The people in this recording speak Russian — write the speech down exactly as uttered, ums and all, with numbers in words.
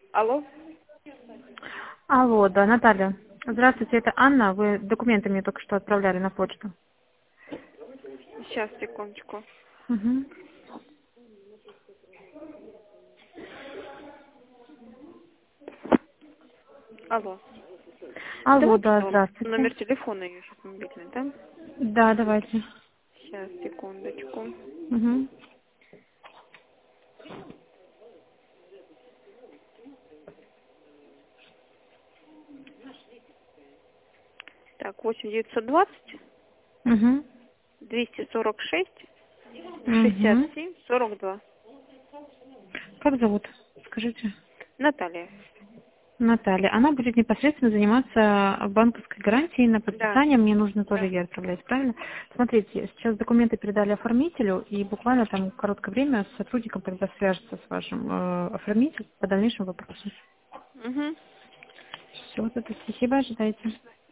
Алло. Алло, да, Наталья. Здравствуйте, это Анна. Вы документы мне только что отправляли на почту. Сейчас, секундочку. Угу. Алло. Алло, Давайте да, я вам здравствуйте. номер телефона ее сейчас мобильный, да? Да, давайте. Сейчас, секундочку. Угу. Так, восемь девятьсот двадцать Угу. двести сорок шесть шестьдесят Угу. семь сорок два. Как зовут? Скажите. Наталья. Наталья. Она будет непосредственно заниматься банковской гарантией на Да, подписание. Мне нужно тоже да. ей отправлять, правильно? Смотрите, сейчас документы передали оформителю, и буквально там короткое время с сотрудником тогда свяжется с вашим э, оформителем по дальнейшим вопросам. Угу. Все, это спасибо, ожидайте.